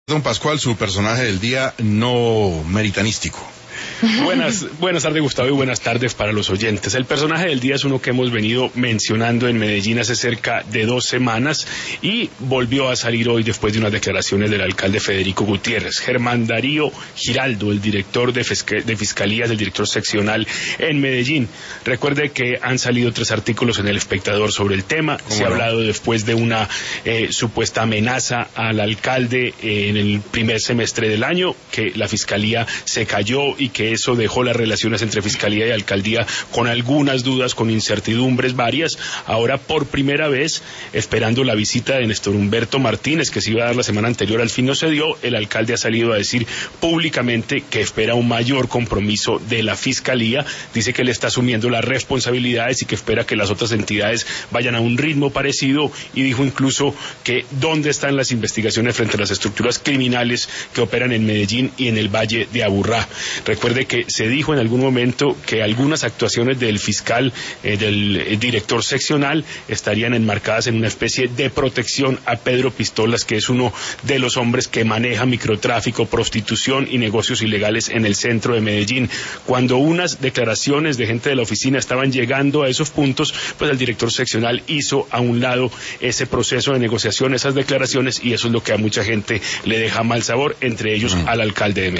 Don Pascual, su personaje del día no meritanístico. Buenas tardes, Gustavo, y buenas tardes para los oyentes. El personaje del día es uno que hemos venido mencionando en Medellín hace cerca de 2 semanas y volvió a salir hoy después de unas declaraciones del alcalde Federico Gutiérrez. Germán Darío Giraldo, el director de Fiscalías, el director seccional en Medellín. Recuerde que han salido 3 artículos en El Espectador sobre el tema. Se ha hablado después de una supuesta amenaza al alcalde en el primer semestre del año, que la Fiscalía se cayó y que eso dejó las relaciones entre Fiscalía y Alcaldía con algunas dudas, con incertidumbres varias. Ahora, por primera vez, esperando la visita de Néstor Humberto Martínez, que se iba a dar la semana anterior, al fin no se dio. El alcalde ha salido a decir públicamente que espera un mayor compromiso de la Fiscalía. Dice que le está asumiendo las responsabilidades y que espera que las otras entidades vayan a un ritmo parecido, y dijo incluso que dónde están las investigaciones frente a las estructuras criminales que operan en Medellín y en el Valle de Aburrá. Recuerde que se dijo en algún momento que algunas actuaciones del fiscal, del director seccional, estarían enmarcadas en una especie de protección a Pedro Pistolas, que es uno de los hombres que maneja microtráfico, prostitución y negocios ilegales en el centro de Medellín. Cuando unas declaraciones de gente de la oficina estaban llegando a esos puntos, pues el director seccional hizo a un lado ese proceso de negociación, esas declaraciones, y eso es lo que a mucha gente le deja mal sabor, entre ellos al alcalde de Medellín.